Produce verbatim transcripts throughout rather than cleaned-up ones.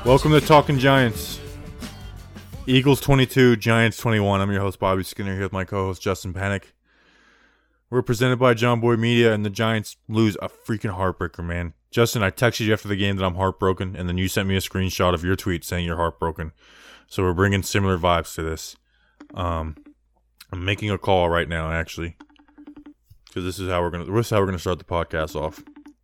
Welcome to Talking Giants. Eagles twenty-two, Giants twenty-one. I'm your host, Bobby Skinner, here with my co-host, Justin Panic. We're presented by John Boy Media, and the Giants lose a freaking heartbreaker, man. Justin, I texted you after the game that I'm heartbroken, and then you sent me a screenshot of your tweet saying you're heartbroken. So we're bringing similar vibes to this. Um, I'm making a call right now, actually, because this is how we're gonna. This is how we're gonna start the podcast off.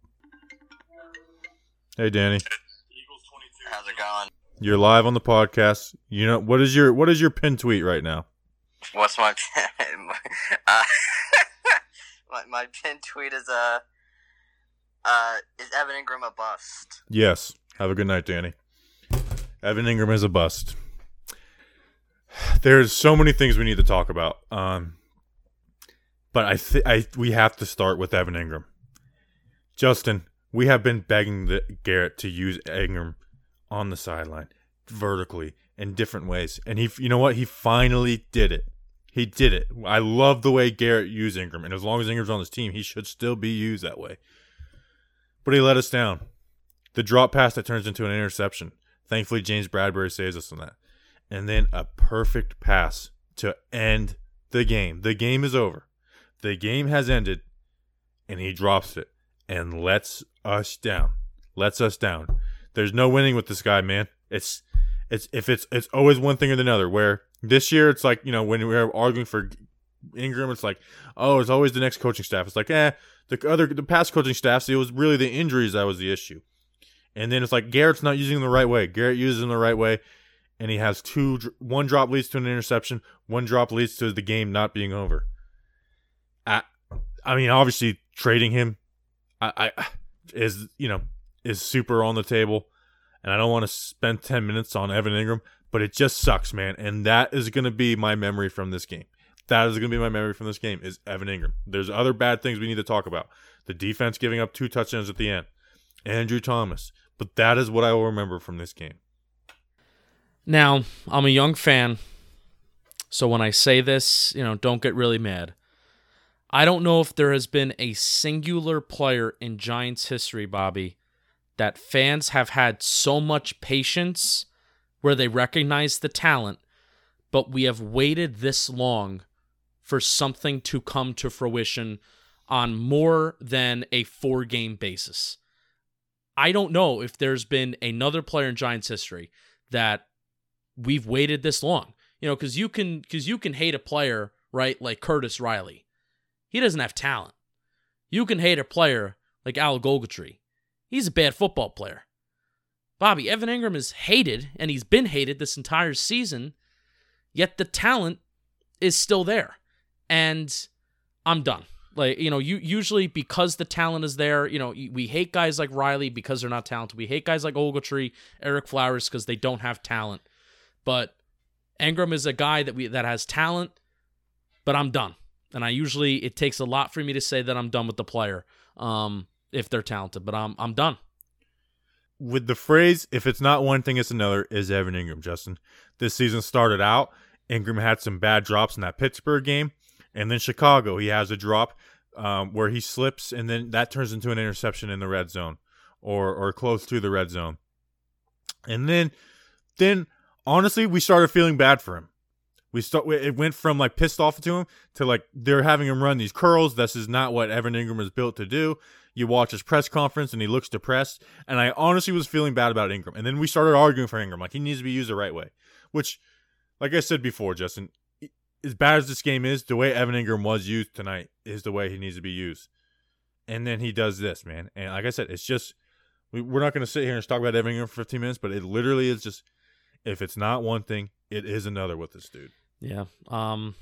Hey, Danny. How's it going? You're live on the podcast. You know what is your what is your pin tweet right now? What's my uh, my my pin tweet is uh uh is Evan Ingram a bust? Yes. Have a good night, Danny. Evan Ingram is a bust. There's so many things we need to talk about. Um, but I th- I we have to start with Evan Ingram. Justin, we have been begging the Garrett to use Ingram on the sideline, vertically, in different ways. And he, you know what? He finally did it. He did it. I love the way Garrett used Ingram. And as long as Ingram's on his team, he should still be used that way. But he let us down. The drop pass that turns into an interception. Thankfully, James Bradbury saves us on that. And then a perfect pass to end the game. The game is over. The game has ended. And he drops it and lets us down. Lets us down. There's no winning with this guy, man. It's it's if it's it's always one thing or another. Where this year it's like, you know, when we were arguing for Ingram, it's like, oh, it's always the next coaching staff. It's like, eh, the other the past coaching staffs, it was really the injuries that was the issue. And then it's like Garrett's not using them the right way. Garrett uses them the right way, and he has two. One drop leads to an interception. One drop leads to the game not being over. I, I mean, obviously trading him, I, I is you know. is super on the table, and I don't want to spend ten minutes on Evan Ingram, but it just sucks, man, and that is going to be my memory from this game. That is going to be my memory from this game is Evan Ingram. There's other bad things we need to talk about. The defense giving up two touchdowns at the end. Andrew Thomas. But that is what I will remember from this game. Now, I'm a young fan, so when I say this, you know, don't get really mad. I don't know if there has been a singular player in Giants history, Bobby, that fans have had so much patience where they recognize the talent, but we have waited this long for something to come to fruition on more than a four-game basis. I don't know if there's been another player in Giants history that we've waited this long. You know, because you can because you can hate a player, right, like Curtis Riley. He doesn't have talent. You can hate a player like Al Golgatry. He's a bad football player. Bobby, Evan Ingram is hated, and he's been hated this entire season, yet the talent is still there. And I'm done. Like, you know, you usually because the talent is there, you know, we hate guys like Riley because they're not talented. We hate guys like Ogletree, Eric Flowers because they don't have talent. But Ingram is a guy that we that has talent, but I'm done. And I usually, it takes a lot for me to say that I'm done with the player. Um... if they're talented, but I'm I'm done. With the phrase, if it's not one thing, it's another, is Evan Ingram, Justin. This season started out, Ingram had some bad drops in that Pittsburgh game, and then Chicago, he has a drop um, where he slips, and then that turns into an interception in the red zone, or or close to the red zone. And then, then honestly, we started feeling bad for him. We start. It went from like pissed off to him to like they're having him run these curls. This is not what Evan Ingram is built to do. You watch his press conference and he looks depressed. And I honestly was feeling bad about Ingram. And then we started arguing for Ingram. Like he needs to be used the right way. Which, like I said before, Justin, as bad as this game is, the way Evan Ingram was used tonight is the way he needs to be used. And then he does this, man. And like I said, it's just, we, we're not going to sit here and talk about Evan Ingram for fifteen minutes, but it literally is just, if it's not one thing, it is another with this dude. Yeah. Um,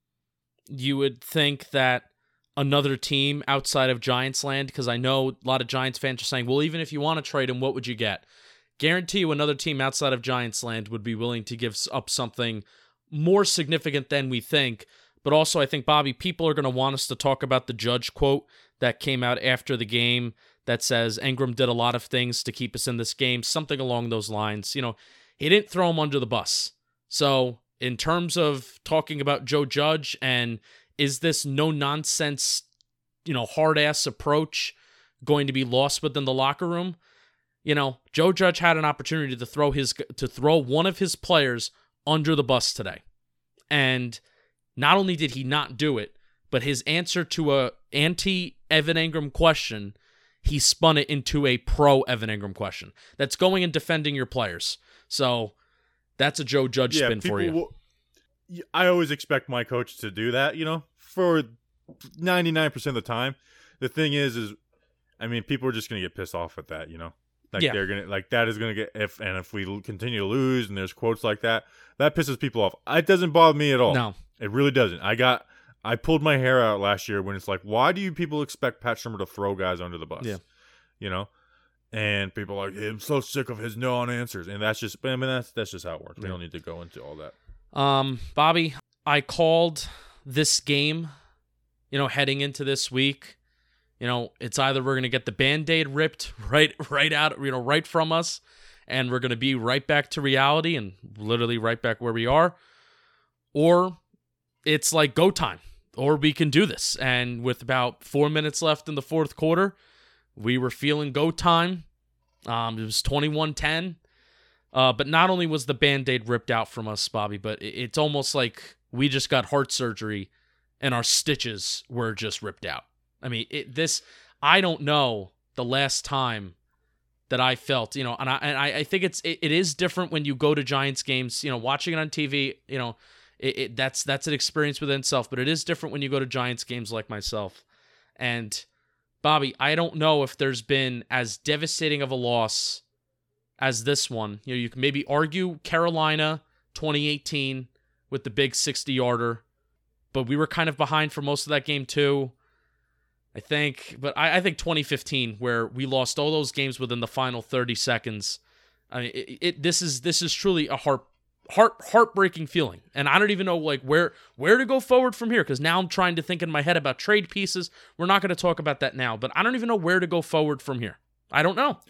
you would think that another team outside of Giants land, because I know a lot of Giants fans are saying, well, even if you want to trade him, what would you get? Guarantee you another team outside of Giants land would be willing to give up something more significant than we think. But also, I think, Bobby, people are going to want us to talk about the Judge quote that came out after the game that says Ingram did a lot of things to keep us in this game, something along those lines. You know, he didn't throw him under the bus. So in terms of talking about Joe Judge and is this no-nonsense, you know, hard-ass approach going to be lost within the locker room? you know, Joe Judge had an opportunity to throw his to throw one of his players under the bus today. And not only did he not do it, but his answer to a anti-Evan Engram question, he spun it into a pro-Evan Engram question. That's going and defending your players. So that's a Joe Judge yeah, spin for you. Will, I always expect my coach to do that, you know, for ninety-nine percent of the time. The thing is, is, I mean, people are just going to get pissed off at that, you know? Like, yeah. they're going to, like, that is going to get, if, and if we continue to lose and there's quotes like that, that pisses people off. It doesn't bother me at all. No. It really doesn't. I got, I pulled my hair out last year when it's like, why do you people expect Pat Shurmur to throw guys under the bus? Yeah. You know? And people are like, I'm so sick of his non-answers. And that's just, I mean, that's, that's just how it works. We yeah. don't need to go into all that. Um, Bobby, I called this game, you know, heading into this week. You know, it's either we're going to get the Band-Aid ripped right right out, you know, right from us, and we're going to be right back to reality and literally right back where we are, or it's like go time, or we can do this. And with about four minutes left in the fourth quarter, we were feeling go time. Um, it was twenty-one ten. Uh, but not only was the Band-Aid ripped out from us, Bobby, but it's almost like we just got heart surgery and our stitches were just ripped out. I mean, it, this, I don't know the last time that I felt, you know, and I and I, I think it's it, it is different when you go to Giants games, you know, watching it on T V, you know, it, it that's that's an experience within itself, but it is different when you go to Giants games like myself. And Bobby, I don't know if there's been as devastating of a loss as this one. You know, you can maybe argue Carolina twenty eighteen with the big sixty-yarder, but we were kind of behind for most of that game too, I think. But I, I think twenty fifteen, where we lost all those games within the final thirty seconds. I mean, it, it this is this is truly a heart heart heartbreaking feeling, and I don't even know like where where to go forward from here, because now I'm trying to think in my head about trade pieces. We're not going to talk about that now, but I don't even know where to go forward from here. I don't know.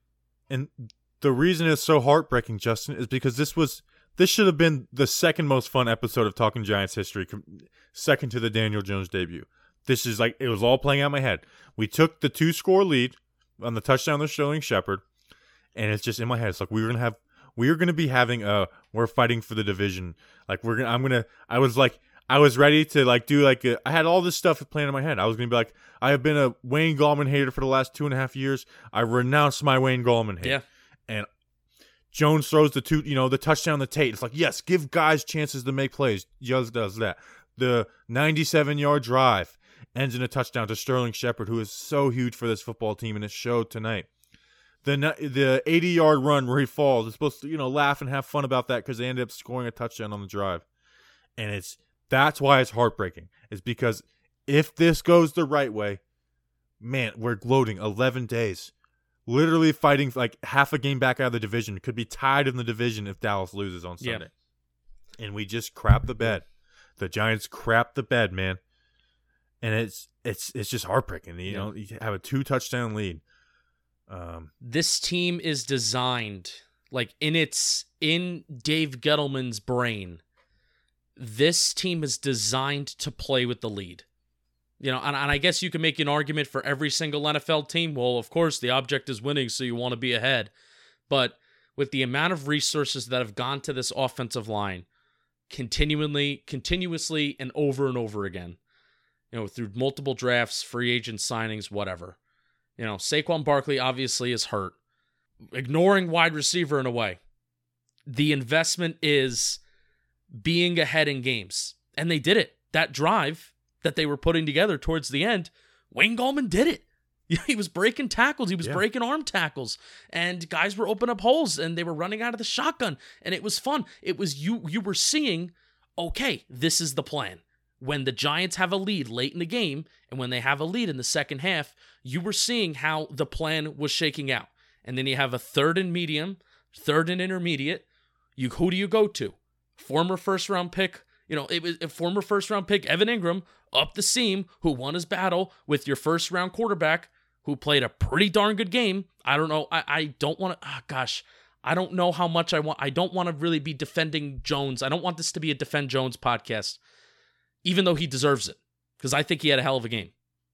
And the reason it's so heartbreaking, Justin, is because this was this should have been the second most fun episode of Talking Giants history, second to the Daniel Jones debut. This is like, it was all playing out in my head. We took the two-score lead on the touchdown to Sterling Shepard, and it's just in my head. It's like we were gonna have, we were gonna be having a, we're fighting for the division. Like we're gonna, I'm gonna, I was like, I was ready to like do like, a, I had all this stuff planned in my head. I was gonna be like, I have been a Wayne Gallman hater for the last two and a half years. I renounced my Wayne Gallman hate. Yeah. And Jones throws the two, you know, the touchdown to Tate. It's like, yes, give guys chances to make plays. Jones does that. The ninety-seven-yard drive ends in a touchdown to Sterling Shepard, who is so huge for this football team, and it showed tonight. The the eighty-yard run where he falls, it's supposed to, you know, laugh and have fun about that because they ended up scoring a touchdown on the drive. And it's that's why it's heartbreaking. It's because if this goes the right way, man, we're gloating eleven days. Literally fighting like half a game back out of the division. Could be tied in the division if Dallas loses on Sunday. Yeah. And we just crap the bed. The Giants crap the bed, man. And it's it's it's just heartbreaking. You yeah. know, you have a two touchdown lead. Um, this team is designed like in its in Dave Gettleman's brain. This team is designed to play with the lead. You know, and, and I guess you can make an argument for every single N F L team. Well, of course, the object is winning, so you want to be ahead. But with the amount of resources that have gone to this offensive line, continually, continuously, and over and over again, you know, through multiple drafts, free agent signings, whatever. You know, Saquon Barkley obviously is hurt. Ignoring wide receiver in a way. The investment is being ahead in games. And they did it. That drive that they were putting together towards the end, Wayne Gallman did it. He was breaking tackles. He was yeah. breaking arm tackles. And guys were opening up holes, and they were running out of the shotgun. And it was fun. It was you. You were seeing, okay, this is the plan. When the Giants have a lead late in the game, and when they have a lead in the second half, you were seeing how the plan was shaking out. And then you have a third and medium, third and intermediate. You who do you go to? Former first round pick. You know, it was a former first round pick, Evan Engram, up the seam, who won his battle with your first round quarterback, who played a pretty darn good game. I don't know. I, I don't want to, oh gosh, I don't know how much I want. I don't want to really be defending Jones. I don't want this to be a Defend Jones podcast, even though he deserves it, because I think he had a hell of a game.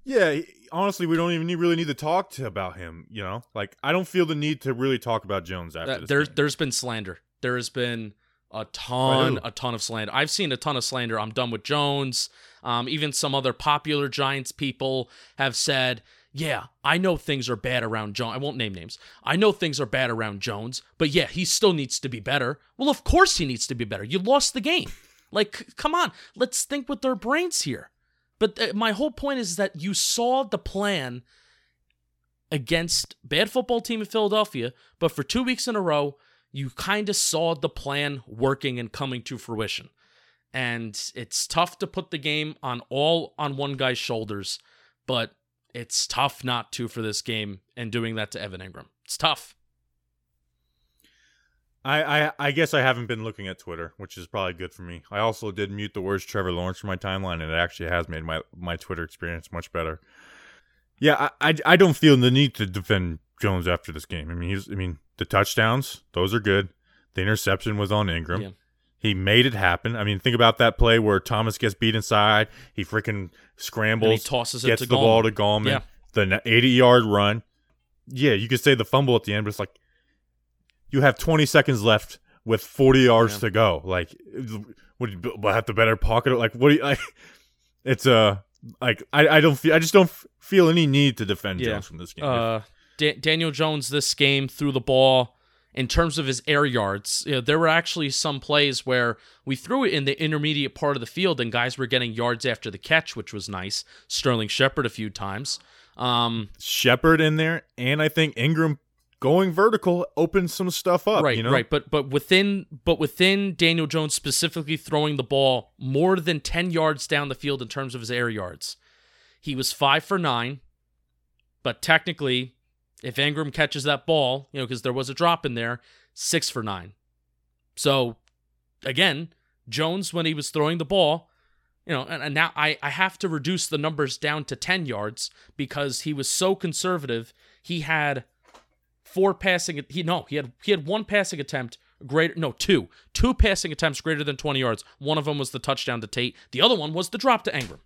Yeah, he- honestly, we don't even need, really need to talk to, about him. You know, like I don't feel the need to really talk about Jones after Uh, this there's game. there's been slander. There has been a ton, By who? a ton of slander. I've seen a ton of slander. I'm done with Jones. Um, even some other popular Giants people have said, "Yeah, I know things are bad around Jones. I won't name names. I know things are bad around Jones, but yeah, he still needs to be better." Well, of course he needs to be better. You lost the game. Like, c- come on, let's think with their brains here. But th- my whole point is that you saw the plan against bad football team in Philadelphia, but for two weeks in a row, you kind of saw the plan working and coming to fruition. And it's tough to put the game on all on one guy's shoulders, but it's tough not to for this game and doing that to Evan Ingram. It's tough. I, I I guess I haven't been looking at Twitter, which is probably good for me. I also did mute the words Trevor Lawrence from my timeline, and it actually has made my, my Twitter experience much better. Yeah, I, I, I don't feel the need to defend Jones after this game. I mean, he's I mean the touchdowns, those are good. The interception was on Ingram. Yeah. He made it happen. I mean, think about that play where Thomas gets beat inside. He freaking scrambles, And he tosses it gets to the Gallman. ball to Gallman. Yeah. The eighty-yard run. Yeah, you could say the fumble at the end, but it's like you have twenty seconds left with forty yards Yeah. to go. Like, would you b- have to better pocket it? Like, what do you like? It's uh, like I, I don't feel I just don't f- feel any need to defend Yeah. Jones from this game. Uh, Da- Daniel Jones this game threw the ball in terms of his air yards. You know, there were actually some plays where we threw it in the intermediate part of the field and guys were getting yards after the catch, which was nice. Sterling Shepard a few times. Um, Shepard in there, and I think Ingram going vertical opened some stuff up. right, you know? right, but but within but within Daniel Jones specifically throwing the ball more than ten yards down the field in terms of his air yards, he was five for nine. But technically, if Ingram catches that ball, you know, because there was a drop in there, six for nine. So, again, Jones, when he was throwing the ball, you know, and, and now I, I have to reduce the numbers down to ten yards because he was so conservative. He had four passing, he no, he had he had one passing attempt greater, no, two. Two passing attempts greater than twenty yards. One of them was the touchdown to Tate. The other one was the drop to Ingram.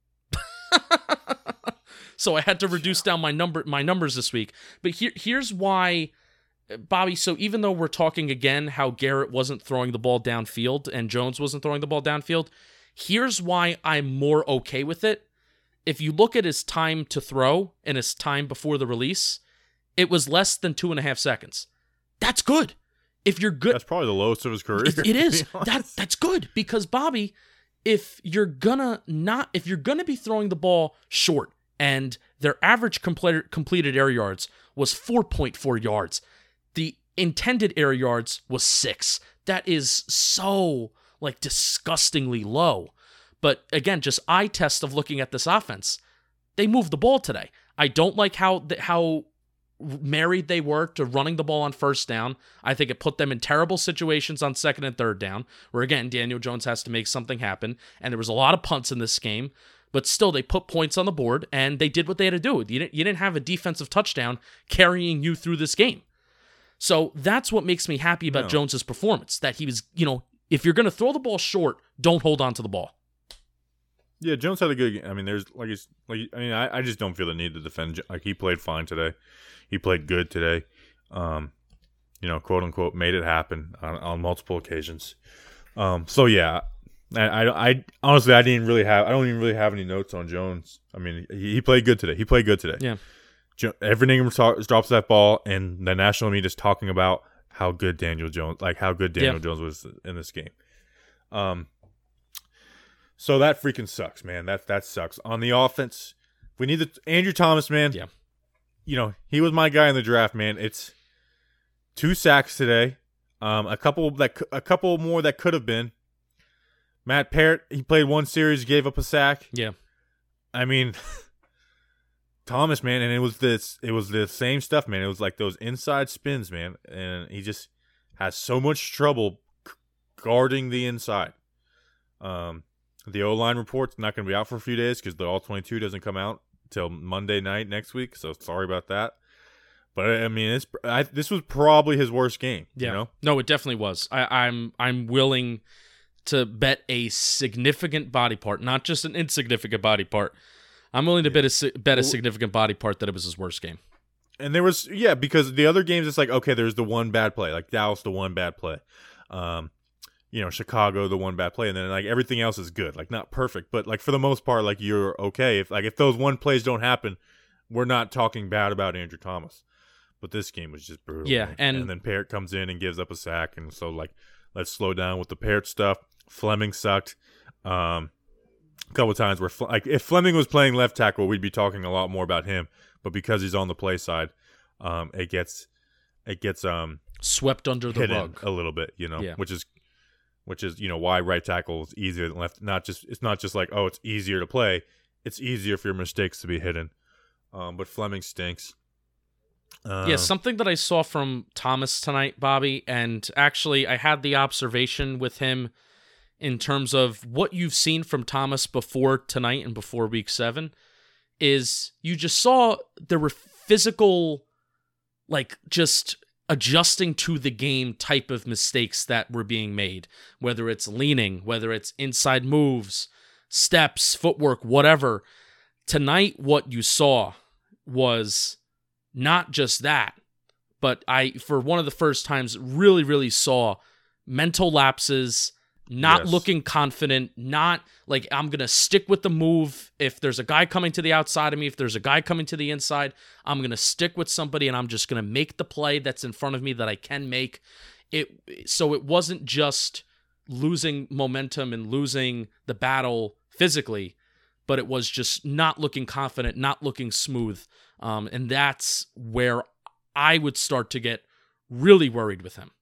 So I had to reduce down my number my numbers this week. But here here's why, Bobby, so even though we're talking again how Garrett wasn't throwing the ball downfield and Jones wasn't throwing the ball downfield, here's why I'm more okay with it. If you look at his time to throw and his time before the release, it was less than two and a half seconds. That's good. If you're good, That's probably the lowest of his career. it, it to is. be honest. That that's good because Bobby, if you're gonna not if you're gonna be throwing the ball short and their average completed completed air yards was four point four yards, the intended air yards was six. That is so like disgustingly low. But again, just eye test of looking at this offense, they moved the ball today. I don't like how how married they were to running the ball on first down. I think it put them in terrible situations on second and third down, where again, Daniel Jones has to make something happen. And there was a lot of punts in this game, but still they put points on the board and they did what they had to do. You didn't, you didn't have a defensive touchdown carrying you through this game. So that's what makes me happy about No. Jones's performance, that he was, you know, if you're going to throw the ball short, don't hold on to the ball. Yeah, Jones had a good game. I mean, there's like he's like I mean, I, I just don't feel the need to defend. Jo- Like he played fine today. He played good today. Um, you know, quote unquote, made it happen on, on multiple occasions. Um, so yeah, I, I, I honestly I didn't really have I don't even really have any notes on Jones. I mean, he, he played good today. He played good today. Yeah. Jo- Evan Ingram talk, drops that ball, and the national media is talking about how good Daniel Jones, like how good Daniel Yeah. Jones was in this game. Um. So that freaking sucks, man. That that sucks. On the offense, we need the Andrew Thomas, man. Yeah. You know, he was my guy in the draft, man. It's two sacks today. Um, a couple that a couple more that could have been. Matt Parrott, he played one series, gave up a sack. Yeah. I mean, Thomas, man, and it was this it was the same stuff, man. It was like those inside spins, man, and he just has so much trouble c- guarding the inside. Um, the O-line report's not going to be out for a few days because the all twenty-two doesn't come out till Monday night next week. So sorry about that. But I mean, it's I, this was probably his worst game. Yeah. You know? No, it definitely was. I, I'm I'm willing to bet a significant body part, not just an insignificant body part, I'm willing to bet a, si- bet a significant body part that it was his worst game. And there was, yeah, because the other games, it's like, okay, there's the one bad play. Like Dallas, the one bad play. Um, you know, Chicago, the one bad play. And then, like, everything else is good. Like, not perfect, but, like, for the most part, like, you're okay. If, like, if those one plays don't happen, we're not talking bad about Andrew Thomas. But this game was just brutal. Yeah, man. and, and then Parrott comes in and gives up a sack. And so, like, let's slow down with the Parrott stuff. Fleming sucked. Um, a couple of times where, like, if Fleming was playing left tackle, we'd be talking a lot more about him. But because he's on the play side, um, it gets it gets um swept under the hidden rug a little bit, you know, yeah. which is which is you know why right tackle is easier than left. Not just it's not just like, oh, it's easier to play; it's easier for your mistakes to be hidden. Um, but Fleming stinks. Uh, yeah, something that I saw from Thomas tonight, Bobby, and actually I had the observation with him in terms of what you've seen from Thomas before tonight and before week seven. Is you just saw there were physical, like, just adjusting to the game type of mistakes that were being made, whether it's leaning, whether it's inside moves, steps, footwork, whatever. Tonight, what you saw was not just that, but I, for one of the first times, really, really saw mental lapses, not Yes. looking confident, not like I'm going to stick with the move. If there's a guy coming to the outside of me, if there's a guy coming to the inside, I'm going to stick with somebody and I'm just going to make the play that's in front of me that I can make. It so it wasn't just losing momentum and losing the battle physically, but it was just not looking confident, not looking smooth. Um, and that's where I would start to get really worried with him.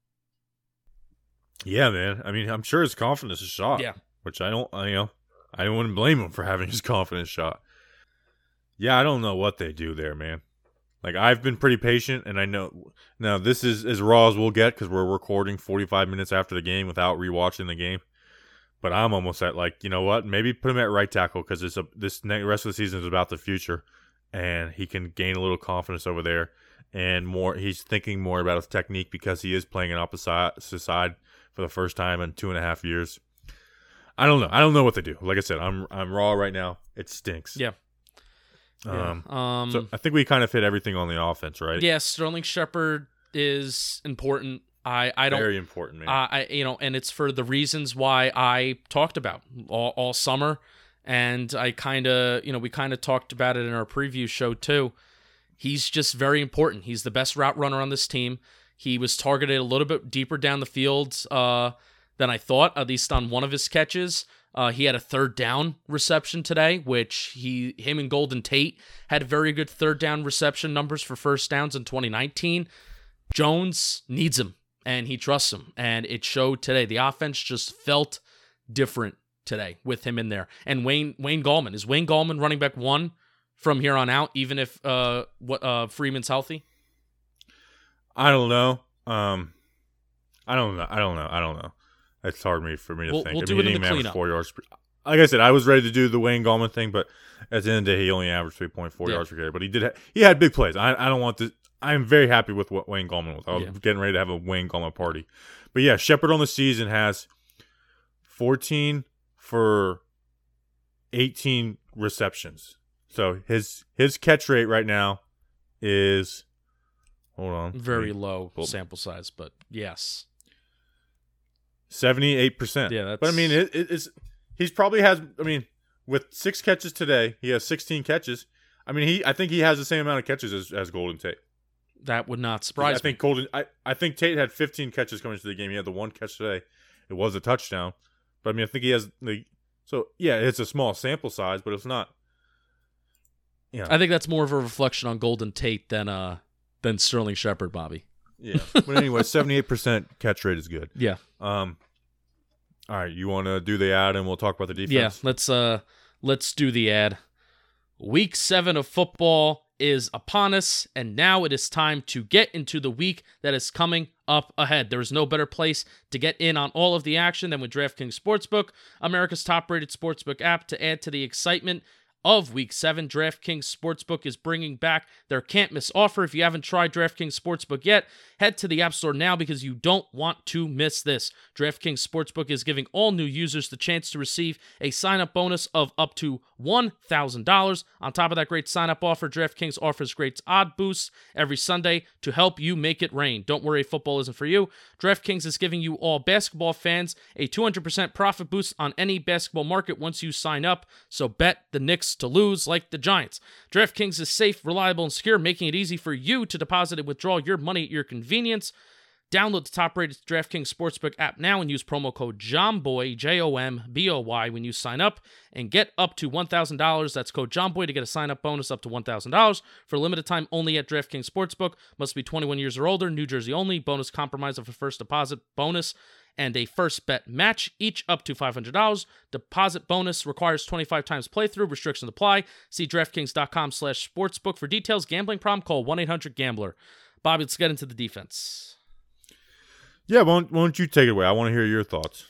Yeah, man. I mean, I'm sure his confidence is shot. Yeah. Which I don't, I, you know, I wouldn't blame him for having his confidence shot. Yeah, I don't know what they do there, man. Like, I've been pretty patient, and I know now this is as raw as we'll get because we're recording forty-five minutes after the game without rewatching the game. But I'm almost at, like, you know what? Maybe put him at right tackle because it's a, this next rest of the season is about the future, and he can gain a little confidence over there. And more, he's thinking more about his technique because he is playing an opposite side for the first time in two and a half years. I don't know. I don't know what they do. Like I said, I'm I'm raw right now. It stinks. Yeah. Um, yeah. Um, so I think we kind of hit everything on the offense, right? yeah, Sterling Shepard is important. I, I don't Very important, man. Uh, I you know, and it's for the reasons why I talked about all, all summer, and I kind of you know we kind of talked about it in our preview show too. He's just very important. He's the best route runner on this team. He was targeted a little bit deeper down the field uh, than I thought, at least on one of his catches. Uh, he had a third down reception today, which he, him and Golden Tate had very good third down reception numbers for first downs in twenty nineteen. Jones needs him, and he trusts him, and it showed today. The offense just felt different today with him in there. And Wayne Wayne Gallman, is Wayne Gallman running back one from here on out, even if uh, what uh, Freeman's healthy? I don't know. Um, I don't know. I don't know. I don't know. It's hard for me for me to We'll- think. we'll I do mean, it he in didn't the even average cleanup. four yards. Per, like I said, I was ready to do the Wayne Gallman thing, but at the end of the day, he only averaged three point four Yeah. yards per carry. But he did. Ha- he had big plays. I I don't want to. I'm very happy with what Wayne Gallman was. I was Yeah. getting ready to have a Wayne Gallman party. But yeah, Shepard on the season has fourteen for eighteen receptions. So his his catch rate right now is hold on. Very let me- low Well- sample size, but yes. seventy-eight percent. Yeah, that's- But I mean, it, it, it's he's probably has. I mean, with six catches today, he has sixteen catches. I mean, he I think he has the same amount of catches as, as Golden Tate. That would not surprise I think me. Golden. I, I think Tate had fifteen catches coming into the game. He had the one catch today. It was a touchdown. But I mean, I think he has the. So yeah, it's a small sample size, but it's not. Yeah. I think that's more of a reflection on Golden Tate than uh than Sterling Shepard, Bobby. Yeah. But anyway, seventy-eight percent catch rate is good. Yeah. Um. All right, you want to do the ad and we'll talk about the defense? Yeah, let's uh let's do the ad. Week seven of football is upon us, and now it is time to get into the week that is coming up ahead. There is no better place to get in on all of the action than with DraftKings Sportsbook, America's top-rated sportsbook app, to add to the excitement of Week seven. DraftKings Sportsbook is bringing back their can't-miss offer. If you haven't tried DraftKings Sportsbook yet, head to the App Store now because you don't want to miss this. DraftKings Sportsbook is giving all new users the chance to receive a sign-up bonus of up to one thousand dollars. On top of that great sign-up offer, DraftKings offers great odd boosts every Sunday to help you make it rain. Don't worry if football isn't for you. DraftKings is giving you all basketball fans a two hundred percent profit boost on any basketball market once you sign up. So bet the Knicks to lose like the Giants. DraftKings is safe, reliable, and secure, making it easy for you to deposit and withdraw your money at your convenience. Download the top-rated DraftKings Sportsbook app now and use promo code JOMBOY, J O M B O Y, when you sign up and get up to one thousand dollars. That's code JOMBOY to get a sign-up bonus up to one thousand dollars for a limited time only at DraftKings Sportsbook. Must be twenty-one years or older, New Jersey only. Bonus compromise of a first deposit bonus and a first bet match, each up to five hundred dollars. Deposit bonus requires twenty-five times playthrough. Restrictions apply. See DraftKings.com slash sportsbook for details. Gambling problem? Call one eight hundred gambler. Bobby, let's get into the defense. Yeah, why don't, why don't you take it away? I want to hear your thoughts.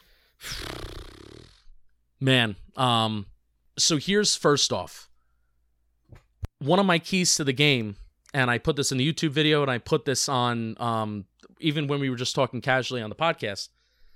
Man, um, so here's first off. One of my keys to the game, and I put this in the YouTube video, and I put this on, um, even when we were just talking casually on the podcast,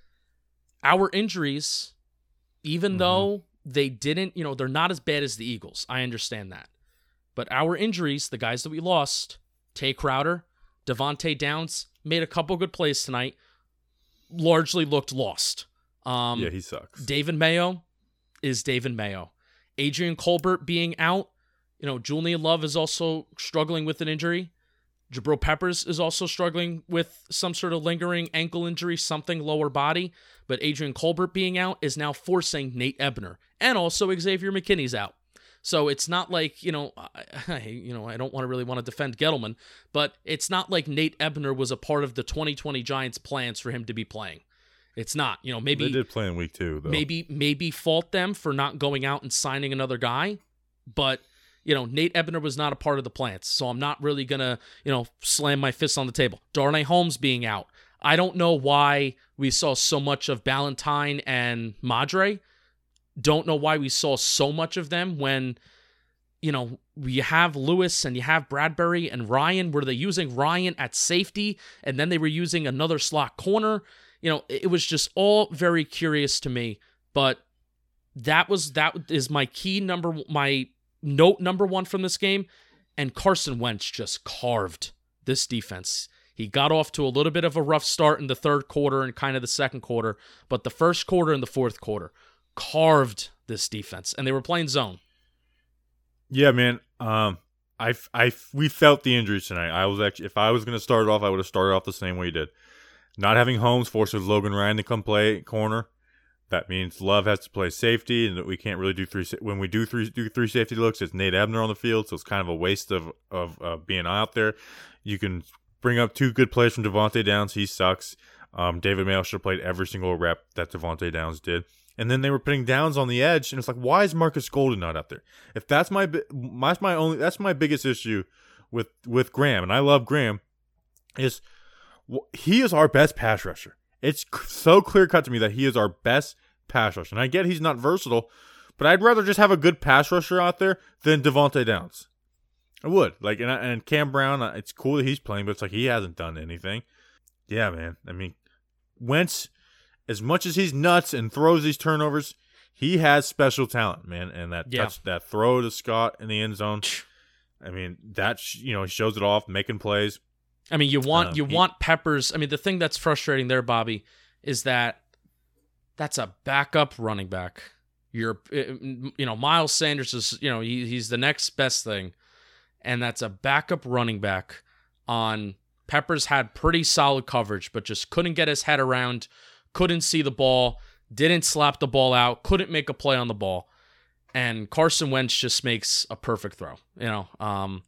our injuries, even mm-hmm. though they didn't, you know, they're not as bad as the Eagles. I understand that. But our injuries, the guys that we lost, Tay Crowder, Devontae Downs, made a couple good plays tonight, largely looked lost. Um, yeah, he sucks. David Mayo is David Mayo. Adrian Colbert being out, you know, Julian Love is also struggling with an injury. Jabril Peppers is also struggling with some sort of lingering ankle injury, something lower body. But Adrian Colbert being out is now forcing Nate Ebner. And also Xavier McKinney's out. So it's not like, you know, I, you know, I don't want to really want to defend Gettleman, but it's not like Nate Ebner was a part of the twenty twenty Giants' plans for him to be playing. It's not, you know, maybe they did play in week two, though. Maybe, maybe fault them for not going out and signing another guy, but you know, Nate Ebner was not a part of the plans, so I'm not really gonna, you know, slam my fist on the table. Darnay Holmes being out, I don't know why we saw so much of Ballantyne and Madre. Don't know why we saw so much of them when, you know, you have Lewis and you have Bradbury and Ryan. Were they using Ryan at safety and then they were using another slot corner? You know, it was just all very curious to me. But that was that is my key number, my note number one from this game. And Carson Wentz just carved this defense. He got off to a little bit of a rough start in the third quarter and kind of the second quarter, but the first quarter and the fourth quarter carved this defense, and they were playing zone. Yeah, man. Um, I, I, we felt the injuries tonight. I was actually, if I was going to start off, I would have started off the same way you did. Not having Holmes forces Logan Ryan to come play corner. That means Love has to play safety, and we can't really do three. When we do three, do three safety looks, it's Nate Ebner on the field, so it's kind of a waste of of uh, being out there. You can bring up two good plays from Devontae Downs. He sucks. Um, David Mayo should have played every single rep that Devontae Downs did. And then they were putting Downs on the edge, and it's like, why is Marcus Golden not out there? If that's my, that's my only, that's my biggest issue with with Graham, and I love Graham, is he is our best pass rusher. It's so clear cut to me that he is our best pass rusher, and I get he's not versatile, but I'd rather just have a good pass rusher out there than Devontae Downs. I would like, and and Cam Brown, it's cool that he's playing, but it's like he hasn't done anything. Yeah, man. I mean, Wentz, as much as he's nuts and throws these turnovers, he has special talent, man. And that yeah. touch, that throw to Scott in the end zone, I mean, that, you know, he shows it off, making plays. I mean, you want um, you he, want Peppers. I mean, the thing that's frustrating there, Bobby, is that that's a backup running back. You're, you know, Miles Sanders is, you know, he, he's the next best thing, and that's a backup running back on. Peppers had pretty solid coverage, but just couldn't get his head around, couldn't see the ball, didn't slap the ball out, couldn't make a play on the ball. And Carson Wentz just makes a perfect throw, you know. Um,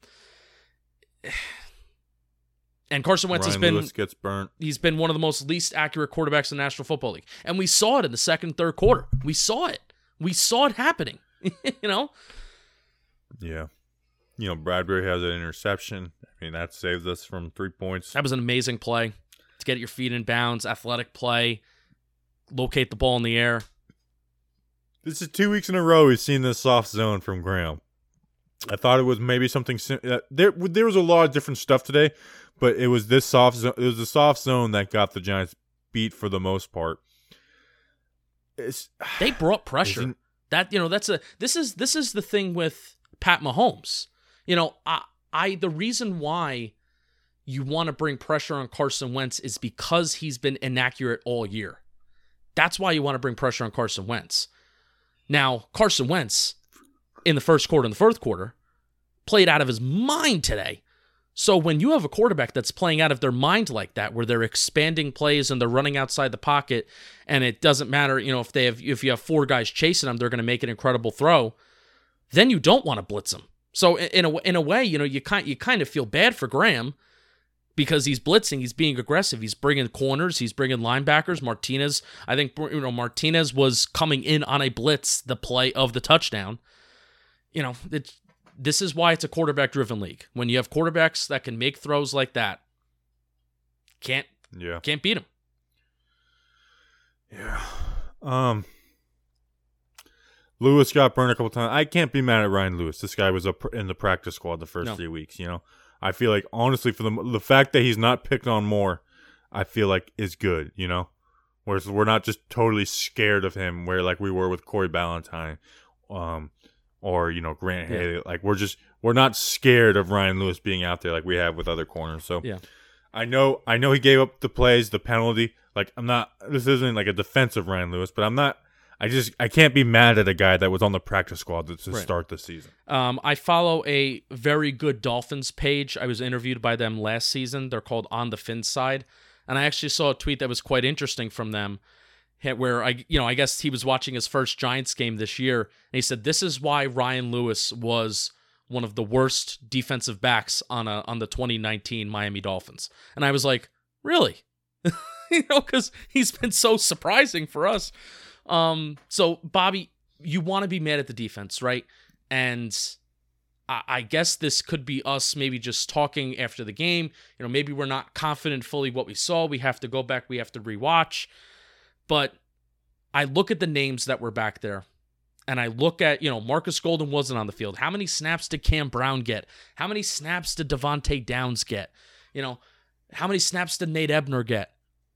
and Carson Wentz Ryan has been Lewis gets burnt. He's been one of the most least accurate quarterbacks in the National Football League. And we saw it in the second, third quarter. We saw it. We saw it happening. you know? Yeah. You know, Bradbury has an interception. I mean, that saves us from three points. That was an amazing play to get your feet in bounds, athletic play, locate the ball in the air. This is two weeks in a row we've seen this soft zone from Graham. I thought it was maybe something sim- uh, there. There was a lot of different stuff today, but it was this soft zone. It was the soft zone that got the Giants beat for the most part. It's, they brought pressure. That you know, that's a this is this is the thing with Pat Mahomes. You know, I, I the reason why you want to bring pressure on Carson Wentz is because he's been inaccurate all year. That's why you want to bring pressure on Carson Wentz. Now, Carson Wentz, in the first quarter and the fourth quarter, played out of his mind today. So when you have a quarterback that's playing out of their mind like that, where they're expanding plays and they're running outside the pocket, and it doesn't matter, you know, if they have if you have four guys chasing them, they're going to make an incredible throw. Then you don't want to blitz them. So in a in a way, you know, you kind you kind of feel bad for Graham because he's blitzing, he's being aggressive, he's bringing corners, he's bringing linebackers. Martinez, I think you know Martinez was coming in on a blitz, the play of the touchdown. You know, it's, this is why it's a quarterback-driven league. When you have quarterbacks that can make throws like that, can't yeah can't beat them. Yeah. Um. Lewis got burned a couple times. I can't be mad at Ryan Lewis. This guy was up in the practice squad the first No. three weeks. You know, I feel like honestly, for the the fact that he's not picked on more, I feel like is good. You know, whereas we're not just totally scared of him, where like we were with Corey Ballantyne, um, or you know Grant Yeah. Haley. Like we're just we're not scared of Ryan Lewis being out there like we have with other corners. So Yeah. I know I know he gave up the plays, the penalty. Like I'm not. This isn't like a defensive Ryan Lewis, but I'm not. I just I can't be mad at a guy that was on the practice squad to, to Right. start the season. Um, I follow a very good Dolphins page. I was interviewed by them last season. They're called On the Fin Side, and I actually saw a tweet that was quite interesting from them, where I, you know, I guess he was watching his first Giants game this year, and he said this is why Ryan Lewis was one of the worst defensive backs on a on the twenty nineteen Miami Dolphins, and I was like, really, you know, because he's been so surprising for us. Um, so Bobby, you want to be mad at the defense, right? And I, I guess this could be us maybe just talking after the game. You know, maybe we're not confident fully what we saw. We have to go back. We have to rewatch. But I look at the names that were back there, and I look at, you know, Marcus Golden wasn't on the field. How many snaps did Cam Brown get? How many snaps did Devontae Downs get? You know, how many snaps did Nate Ebner get?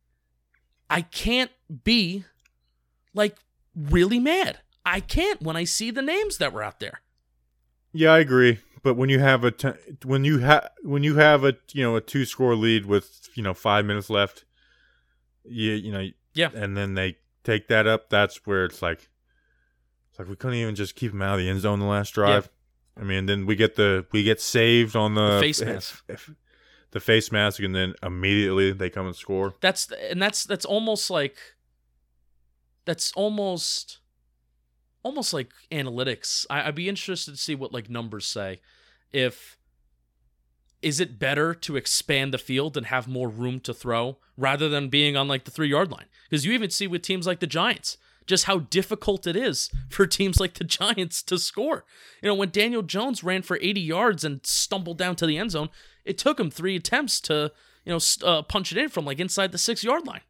I can't be like really mad. I can't when I see the names that were out there. Yeah, I agree. But when you have a t- when you have when you have a you know a two score lead with you know five minutes left, you you know Yeah. and then they take that up. That's where it's like it's like we couldn't even just keep him out of the end zone the last drive. Yeah. I mean, then we get the we get saved on the, The face mask. If, if, the face mask, and then immediately they come and score. That's and that's that's almost like that's almost almost like analytics. I, I'd be interested to see what like numbers say. If is it better to expand the field and have more room to throw rather than being on like the three yard line? Because you even see with teams like the Giants just how difficult it is for teams like the Giants to score. You know, when Daniel Jones ran for eighty yards and stumbled down to the end zone, it took him three attempts to, you know, uh, punch it in from like inside the six yard line.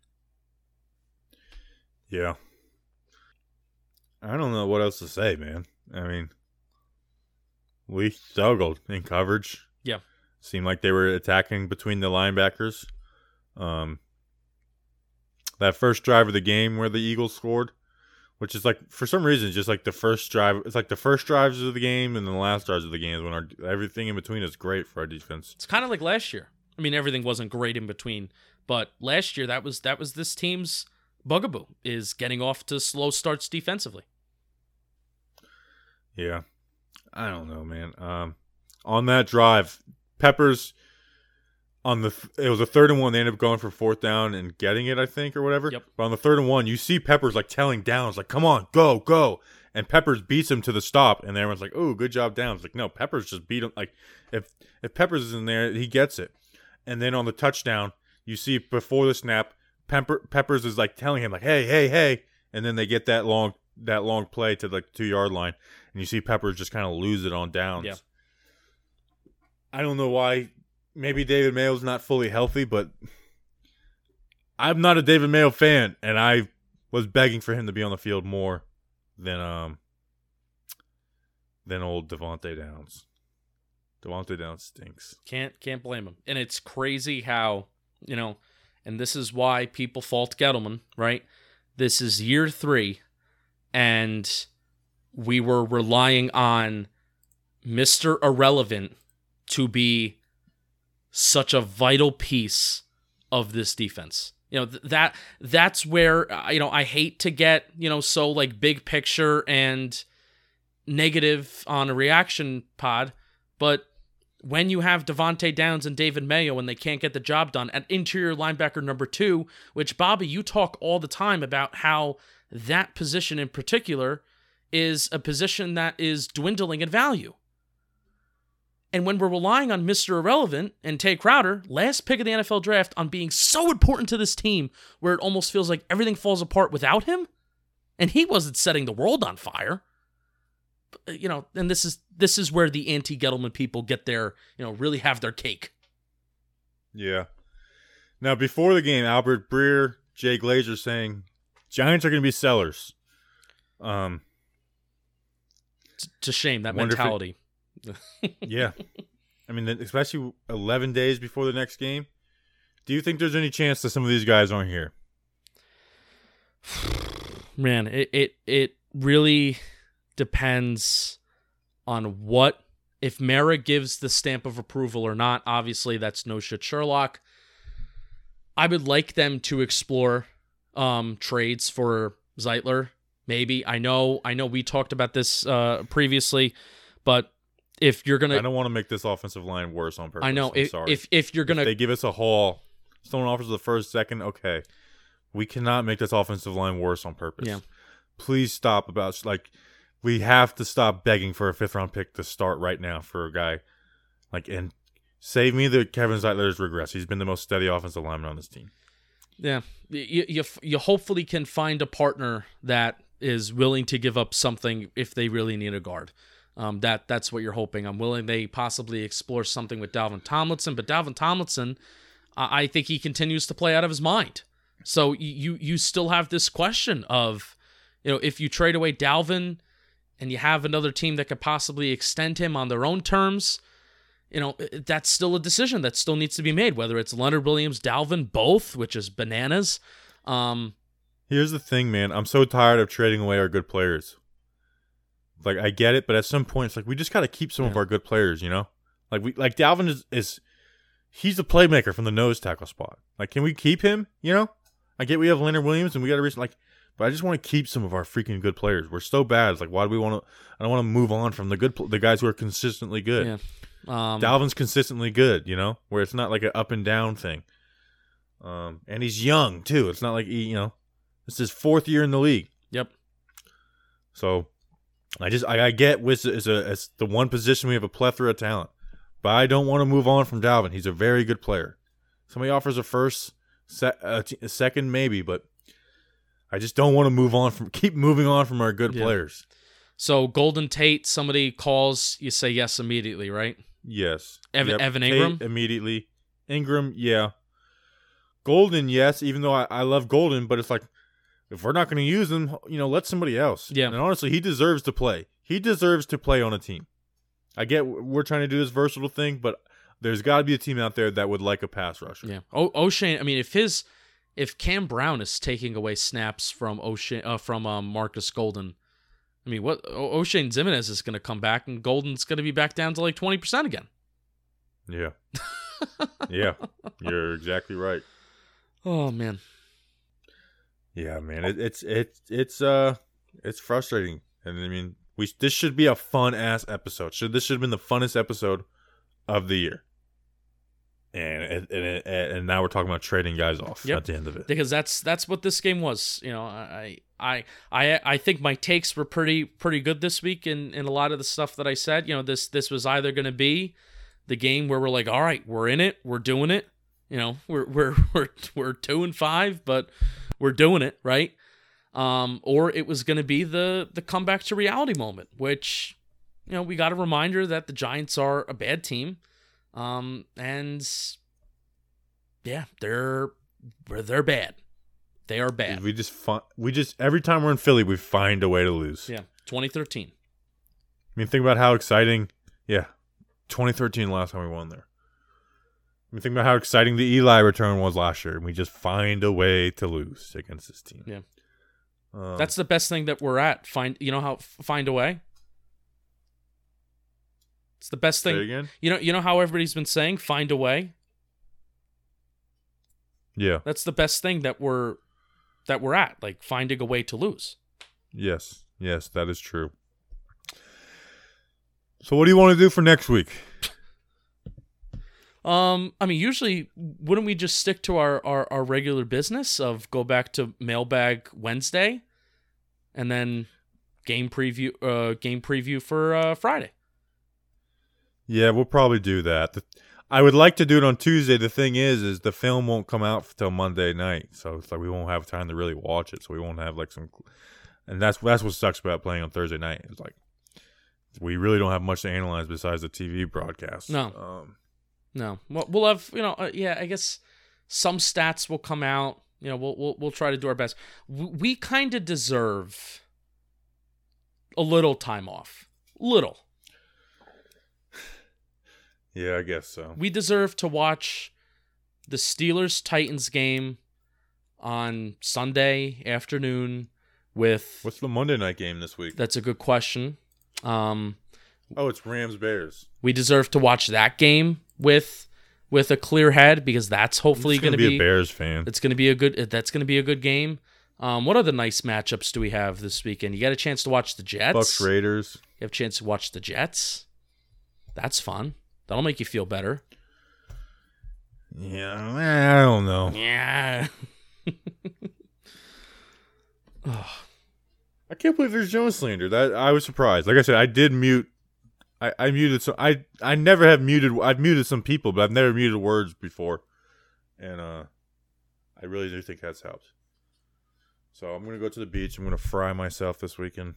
Yeah. I don't know what else to say, man. I mean, we struggled in coverage. Yeah. Seemed like they were attacking between the linebackers. Um, that first drive of the game where the Eagles scored, which is like, for some reason, just like the first drive. It's like the first drives of the game and then the last drives of the game is when our everything in between is great for our defense. It's kind of like last year. I mean, everything wasn't great in between, but last year that was that was this team's bugaboo, is getting off to slow starts defensively. Yeah. I don't know, man. Um, on that drive, Peppers on the th- it was a third and one. They ended up going for fourth down and getting it, I think, or whatever. Yep. But on the third and one, you see Peppers like telling Downs, like, "Come on, go, go!" And Peppers beats him to the stop, and everyone's like, "Oh, good job, Downs." Like, no, Peppers just beat him. Like, if if Peppers is in there, he gets it. And then on the touchdown, you see before the snap, Pepper, Peppers is like telling him, like, "Hey, hey, hey!" And then they get that long that long play to like the two yard line, and you see Peppers just kind of lose it on Downs. Yeah. I don't know why. Maybe David Mayo's not fully healthy, but I'm not a David Mayo fan, and I was begging for him to be on the field more than um than old Devontae Downs. Devontae Downs stinks. Can't can't blame him. And it's crazy how, you know, and this is why people fault Gettleman, right? This is year three, and we were relying on Mister Irrelevant to be such a vital piece of this defense. You know, th- that that's where, uh, you know, I hate to get, you know, so like big picture and negative on a reaction pod, but when you have Devontae Downs and David Mayo and they can't get the job done at interior linebacker number two, which, Bobby, you talk all the time about how that position in particular is a position that is dwindling in value. And when we're relying on Mister Irrelevant and Tay Crowder, last pick of the N F L draft, on being so important to this team where it almost feels like everything falls apart without him, and he wasn't setting the world on fire, you know, and this is this is where the anti-Gettleman people get their, you know, really have their cake. Yeah. Now, before the game, Albert Breer, Jay Glazer saying Giants are going to be sellers. Um, It's a shame, that Wonder if it- mentality. yeah. I mean, especially eleven days before the next game. Do you think there's any chance that some of these guys aren't here? Man, it, it it really depends on what, if Mara gives the stamp of approval or not. Obviously, that's no shit Sherlock. I would like them to explore um, trades for Zeitler. Maybe. I know. I know. We talked about this uh, previously, but if you're gonna, I don't want to make this offensive line worse on purpose. I know. I'm If, sorry. if if you're gonna, If they give us a haul, someone offers the first, second, okay. We cannot make this offensive line worse on purpose. Yeah. Please stop about, like, we have to stop begging for a fifth round pick to start right now for a guy. Like, and save me that Kevin Zeitler's regress. He's been the most steady offensive lineman on this team. yeah, you you you hopefully can find a partner that is willing to give up something if they really need a guard. Um, that that's what you're hoping. I'm willing they possibly explore something with Dalvin Tomlinson, but Dalvin Tomlinson, uh, I think he continues to play out of his mind. So you you still have this question of, you know, if you trade away Dalvin and you have another team that could possibly extend him on their own terms, you know, that's still a decision that still needs to be made, whether it's Leonard Williams, Dalvin, both, which is bananas. Um, Here's the thing, man. I'm so tired of trading away our good players. Like, I get it, but at some point, it's like we just got to keep some Yeah. of our good players, you know? Like, we like Dalvin is, is he's a playmaker from the nose tackle spot. Like, can we keep him, you know? I get we have Leonard Williams and we got to reach, like, but I just want to keep some of our freaking good players. We're so bad. It's like, why do we want to? I don't want to move on from the good, pl- the guys who are consistently good. yeah. Um, Dalvin's consistently good, you know, where it's not like an up and down thing. Um, and he's young too. It's not like he, you know, it's his fourth year in the league. Yep. So, I just I, I get Wiz is a it's the one position we have a plethora of talent, but I don't want to move on from Dalvin. He's a very good player. Somebody offers a first, se- a, t- a second maybe, but I just don't want to move on from keep moving on from our good Yeah. players. So Golden Tate, somebody calls, you say yes immediately, right? Yes. Evan- Evan Tate Ingram? immediately. Ingram, yeah. Golden, yes. Even though I, I love Golden, but it's like if we're not going to use him, you know, let somebody else. Yeah. And honestly, he deserves to play. He deserves to play on a team. I get we're trying to do this versatile thing, but there's got to be a team out there that would like a pass rusher. Yeah. O- O'Shane, I mean, if his, if Cam Brown is taking away snaps from O'Shane, uh, from um, Marcus Golden, I mean, what o- O'Shane Zimenez is going to come back and Golden's going to be back down to like twenty percent again. Yeah. Yeah. You're exactly right. Oh man. Yeah, man. It, it's it's it's uh it's frustrating. And I mean, we this should be a fun ass episode. Should this should have been the funnest episode of the year. And and and, and now we're talking about trading guys off Yep. at the end of it. Because that's that's what this game was. You know, I I I I think my takes were pretty pretty good this week in, in a lot of the stuff that I said. You know, this this was either going to be the game where we're like, all right, we're in it, we're doing it. You know, we're we're we're we're two and five, but we're doing it, right? Um, or it was going to be the the comeback to reality moment, which, you know, we got a reminder that the Giants are a bad team, um, and yeah, they're they're bad. They are bad. We just fi- we just every time we're in Philly, we find a way to lose. Yeah, twenty thirteen. I mean, think about how exciting. Yeah, twenty thirteen last time we won there. I mean, think about how exciting the Eli return was last year, and we just find a way to lose against this team. Yeah, um, that's the best thing that we're at. Find you know how find a way. It's the best thing. Say it again? You know, you know how everybody's been saying, find a way. Yeah. That's the best thing that we're that we're at, like finding a way to lose. Yes, yes, that is true. So, what do you want to do for next week? Um, I mean, usually, wouldn't we just stick to our, our, our regular business of go back to Mailbag Wednesday, and then game preview, uh, game preview for uh, Friday? Yeah, we'll probably do that. The, I would like to do it on Tuesday. The thing is, is the film won't come out till Monday night, so it's like we won't have time to really watch it. So we won't have like some, and that's that's what sucks about playing on Thursday night. It's like we really don't have much to analyze besides the T V broadcast. No, um, no. Well, we'll have you know, uh, yeah. I guess some stats will come out. You know, we'll we'll we'll try to do our best. We, we kind of deserve a little time off, little. Yeah, I guess so. We deserve to watch the Steelers-Titans game on Sunday afternoon with... What's the Monday night game this week? That's a good question. Um, oh, it's Rams-Bears. We deserve to watch that game with with a clear head because that's hopefully going to be... be a Bears fan. It's going to be a good... That's going to be a good game. Um, what other nice matchups do we have this weekend? You got a chance to watch the Jets. Bucks Raiders. You have a chance to watch the Jets. That's fun. That'll make you feel better. Yeah, I don't know. Yeah. I can't believe there's Jones slander. That I was surprised. Like I said, I did mute. I, I muted some. I I never have muted. I've muted some people, but I've never muted words before, and uh, I really do think that's helped. So I'm gonna go to the beach. I'm gonna fry myself this weekend.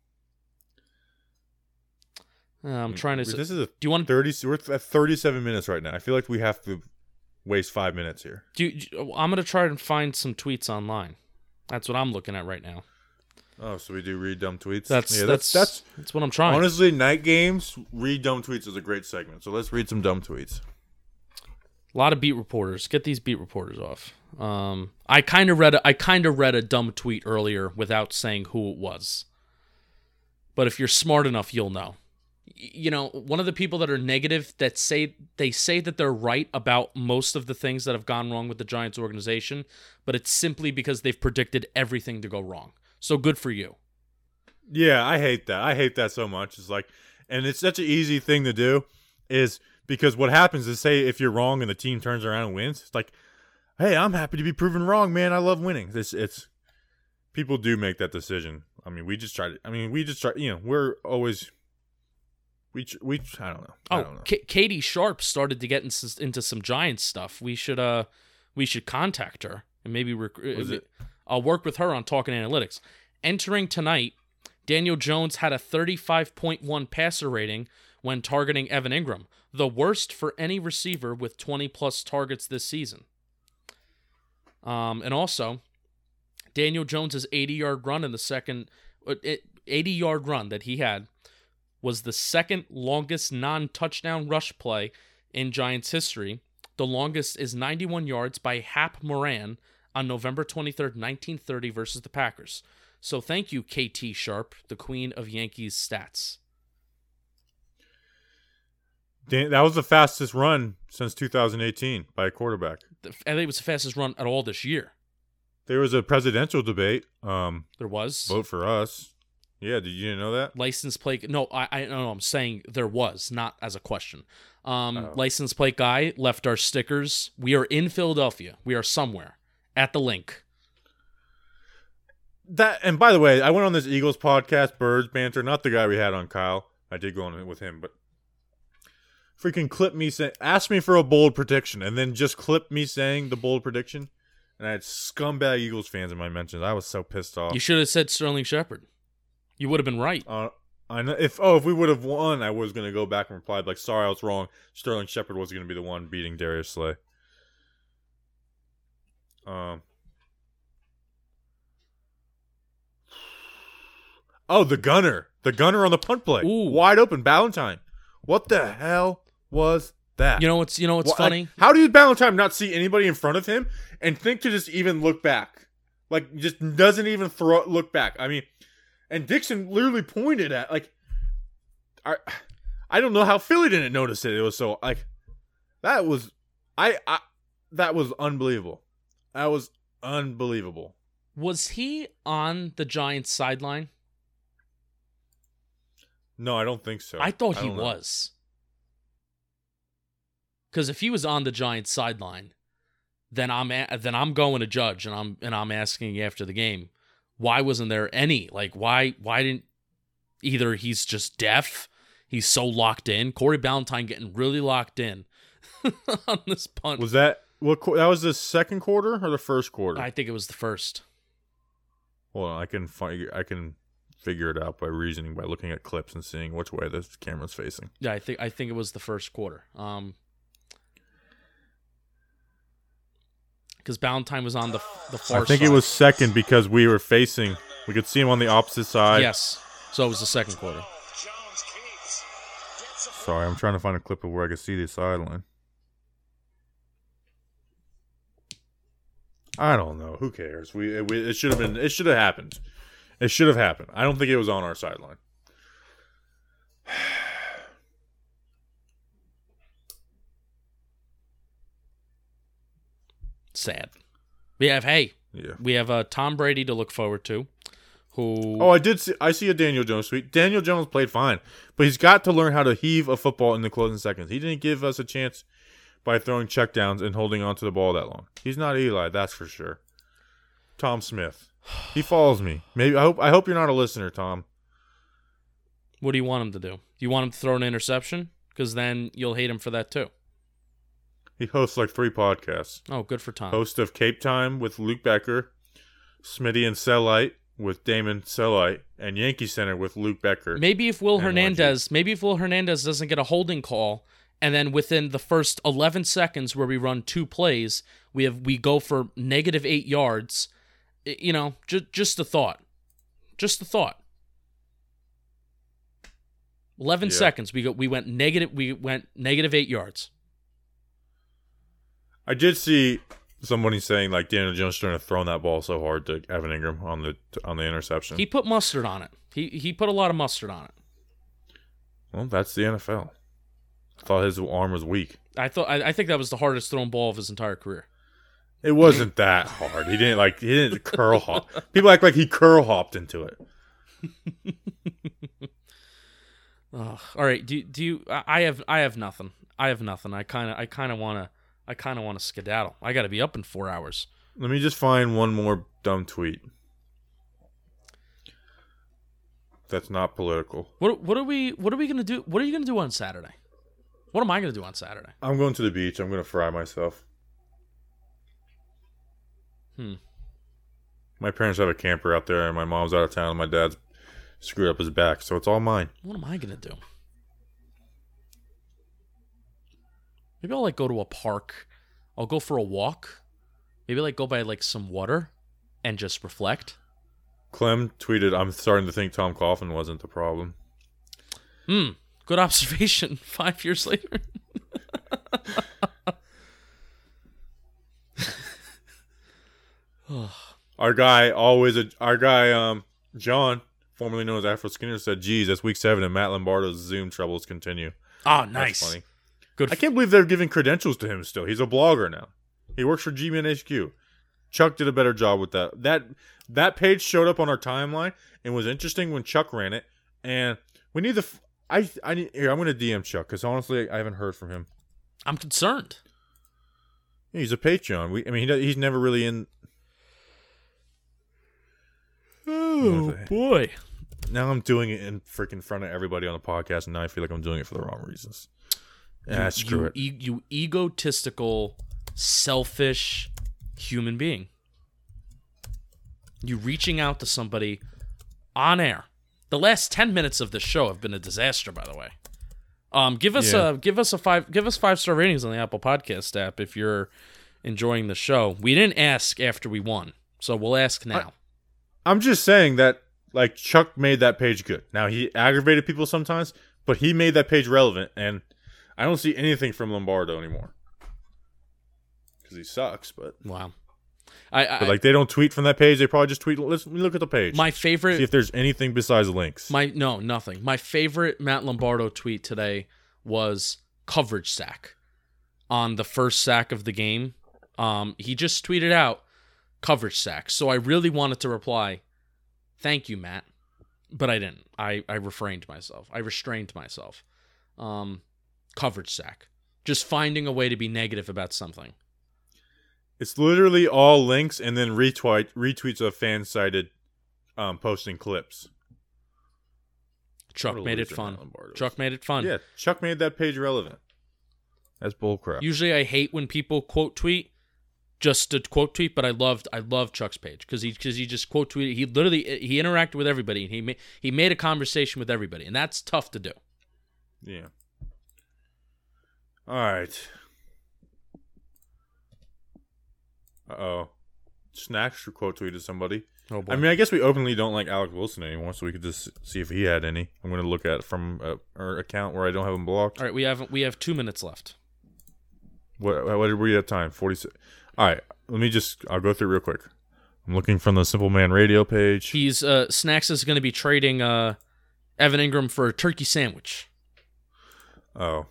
Uh, I'm trying to. This is a do you want thirty? We're at thirty-seven minutes right now. I feel like we have to waste five minutes here. Do you, I'm gonna try and find some tweets online. That's what I'm looking at right now. Oh, so we do read dumb tweets. That's yeah, that's that's that's that's what I'm trying. Honestly, night games read dumb tweets is a great segment. So let's read some dumb tweets. A lot of beat reporters. Get these beat reporters off. Um, I kind of read a, I kind of read a dumb tweet earlier without saying who it was. But if you're smart enough, you'll know. You know, one of the people that are negative that say they say that they're right about most of the things that have gone wrong with the Giants organization, but it's simply because they've predicted everything to go wrong. So good for you. Yeah, I hate that. I hate that so much. It's like, and it's such an easy thing to do, is because what happens is, say if you're wrong and the team turns around and wins, it's like, hey, I'm happy to be proven wrong, man. I love winning. This it's people do make that decision. I mean, we just try to. I mean, we just try. You know, we're always. We we I don't know. I oh, don't know. K- Katie Sharp started to get into, into some Giants stuff. We should uh we should contact her and maybe rec- it? I'll work with her on talking analytics. Entering tonight, Daniel Jones had a thirty-five point one passer rating when targeting Evan Ingram, the worst for any receiver with twenty plus targets this season. Um, and also, Daniel Jones's eighty-yard run in the second eighty-yard run that he had was the second longest non-touchdown rush play in Giants history. The longest is ninety-one yards by Hap Moran on November twenty-third, nineteen thirty versus the Packers. So thank you, K T Sharp, the queen of Yankees stats. Dan, that was the fastest run since two thousand eighteen by a quarterback. I think it was the fastest run at all this year. There was a presidential debate. Um, there was. Vote for us. Yeah, did you know that? License plate. No, I, I no, I'm saying there was, not as a question. Um, oh. License plate guy left our stickers. We are in Philadelphia. We are somewhere at the link. That and by the way, I went on this Eagles podcast, Birds Banter, not the guy we had on Kyle. I did go on with him, but freaking clip me saying, ask me for a bold prediction, and then just clip me saying the bold prediction. And I had scumbag Eagles fans in my mentions. I was so pissed off. You should have said Sterling Shepard. You would have been right. Uh, I know if oh if we would have won, I was gonna go back and reply like, sorry, I was wrong. Sterling Shepard was gonna be the one beating Darius Slay. Um. Oh, the gunner. The gunner on the punt play. Ooh. Wide open. Ballantyne. What the hell was that? You know what's you know what's What- funny? like, how did Ballantyne not see anybody in front of him and think to just even look back? Like, just doesn't even throw look back. I mean, and Dixon literally pointed at, like, I, I don't know how Philly didn't notice it. It was so, like, that was, I, I that was unbelievable. That was unbelievable. Was he on the Giants sideline? No, I don't think so. I thought he don't know. was. Because if he was on the Giants sideline, then I'm a- then I'm going to Judge and I'm and I'm asking after the game, why wasn't there any? Like why why didn't either he's just deaf, he's so locked in. Corey Ballantyne getting really locked in on this punt. Was that what? qu- That was the second quarter or the first quarter? I think it was the first. Hold on, I can find. I can figure it out by reasoning by looking at clips and seeing which way the camera's facing. Yeah, I think I think it was the first quarter. Um, because Ballantyne was on the the far I think side. it was second because we were facing. We could see him on the opposite side. Yes, so it was the second quarter. Sorry, I'm trying to find a clip of where I could see the sideline. I don't know. Who cares? We it, we, it should have been. It should have happened. It should have happened. I don't think it was on our sideline. Sad. We have hey, Yeah. we have uh, Tom Brady to look forward to. Who? Oh, I did see. I see a Daniel Jones tweet. Daniel Jones played fine, but he's got to learn how to heave a football in the closing seconds. He didn't give us a chance by throwing checkdowns and holding on to the ball that long. He's not Eli, that's for sure. Tom Smith. He follows me. Maybe I hope. I hope you're not a listener, Tom. What do you want him to do? Do you want him to throw an interception? Because then you'll hate him for that too. He hosts like three podcasts. Oh, good for Tom. Host of Cape Time with Luke Becker, Smitty and Sellite with Damon Sellite, and Yankee Center with Luke Becker. Maybe if Will N Y G. Hernandez, maybe if Will Hernandez doesn't get a holding call, and then within the first eleven seconds where we run two plays, we have we go for negative eight yards. I- You know, just just a thought, just a thought. Eleven Yeah. seconds, we go we went negative we went negative eight yards. I did see somebody saying like Daniel Jones shouldn't have thrown that ball so hard to Evan Ingram on the on the interception. He put mustard on it. He he put a lot of mustard on it. Well, that's the N F L. I thought his arm was weak. I thought I, I think that was the hardest thrown ball of his entire career. It wasn't that hard. He didn't like he didn't curl hop. People act like he curl hopped into it. Ugh. All right, do do you? I I have I have nothing. I have nothing. I kind of I kind of want to I kind of want to skedaddle. I got to be up in four hours. Let me just find one more dumb tweet. That's not political. What what are we what are we gonna do? What are you gonna do on Saturday? What am I gonna do on Saturday? I'm going to the beach. I'm going to fry myself. Hmm. My parents have a camper out there, and my mom's out of town, and my dad's screwed up his back, so it's all mine. What am I gonna do? Maybe I'll like go to a park. I'll go for a walk. Maybe like go by like some water, and just reflect. Clem tweeted, I'm starting to think Tom Coughlin wasn't the problem. Hmm. Good observation. Five years later. Our guy always, our guy, um, John, formerly known as Afro Skinner, said, geez, that's week seven and Matt Lombardo's Zoom troubles continue. Oh, That's nice. funny. Good. I can't believe they're giving credentials to him still. He's a blogger now. He works for G-Man H Q. Chuck did a better job with that. That that page showed up on our timeline and was interesting when Chuck ran it. And we need the. F- I I need here. I'm going to D M Chuck because honestly, I haven't heard from him. I'm concerned. He's a Patreon. We I mean he does, he's never really in. Oh boy. Now I'm doing it in freaking front of everybody on the podcast, and now I feel like I'm doing it for the wrong reasons. Ah, you, screw you, it. e- you egotistical, selfish human being. You reaching out to somebody on air. The last ten minutes of the show have been a disaster, by the way. Um, give us Yeah. a give us a five give us five star ratings on the Apple Podcast app if you're enjoying the show. We didn't ask after we won, so we'll ask now. I'm just saying that like Chuck made that page good. Now he aggravated people sometimes, but he made that page relevant, and I don't see anything from Lombardo anymore because he sucks. But wow, I, I but like they don't tweet from that page. They probably just tweet. Let's look at the page. My favorite. See if there's anything besides links. My no, nothing. My favorite Matt Lombardo tweet today was coverage sack on the first sack of the game. Um, he just tweeted out coverage sack. So I really wanted to reply, thank you, Matt, but I didn't. I, I refrained myself. I restrained myself. Um, coverage sack. Just finding a way to be negative about something. It's literally all links and then retweet retweets of fan-sided um, posting clips. Chuck made it fun. Chuck made it fun. Yeah, Chuck made that page relevant. That's bullcrap. Usually I hate when people quote tweet just to quote tweet, but I loved I loved Chuck's page because he because he just quote tweeted. He literally he interacted with everybody and he made he made a conversation with everybody, and that's tough to do. Yeah. All right. Uh oh. Snacks quote tweeted somebody. Oh boy. I mean, I guess we openly don't like Alex Wilson anymore, so we could just see if he had any. I'm going to look at from uh, our account where I don't have him blocked. All right, we have we have two minutes left. What what did we have time? forty-six. All right, let me just I'll go through real quick. I'm looking from the Simple Man Radio page. He's uh Snacks is going to be trading uh Evan Ingram for a turkey sandwich. Oh.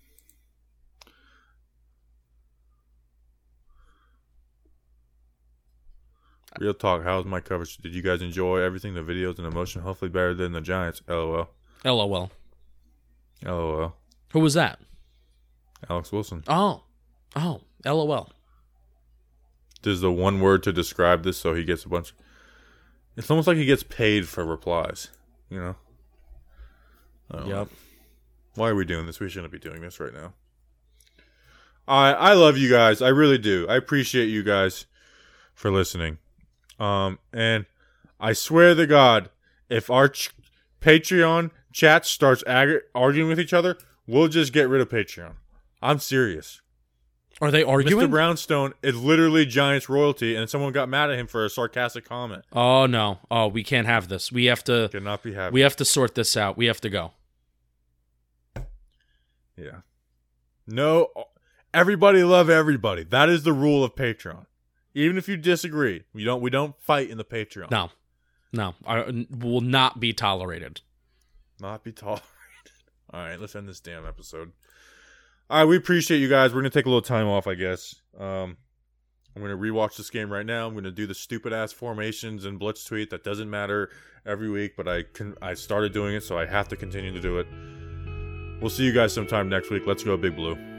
Real talk, how's my coverage? Did you guys enjoy everything? The videos and emotion, hopefully better than the Giants. LOL. LOL. LOL. Who was that? Alex Wilson. Oh. Oh. LOL. There's the one word to describe this, so he gets a bunch. It's almost like he gets paid for replies, you know? I don't Yep. know. Why are we doing this? We shouldn't be doing this right now. I I love you guys. I really do. I appreciate you guys for listening. Um, and I swear to God, if our ch- Patreon chat starts ag- arguing with each other, we'll just get rid of Patreon. I'm serious. Are they arguing? Mister Brownstone is literally Giants royalty, and someone got mad at him for a sarcastic comment. Oh no. Oh, we can't have this. We have to Cannot be happy. We have to sort this out. We have to go. Yeah. No, everybody love everybody. That is the rule of Patreon. Even if you disagree, we don't we don't fight in the Patreon. No. No. I will not be tolerated. Not be tolerated. All right, let's end this damn episode. All right, we appreciate you guys. We're going to take a little time off, I guess. Um, I'm going to rewatch this game right now. I'm going to do the stupid-ass formations and blitz tweet. That doesn't matter every week, but I can, I started doing it, so I have to continue to do it. We'll see you guys sometime next week. Let's go, Big Blue.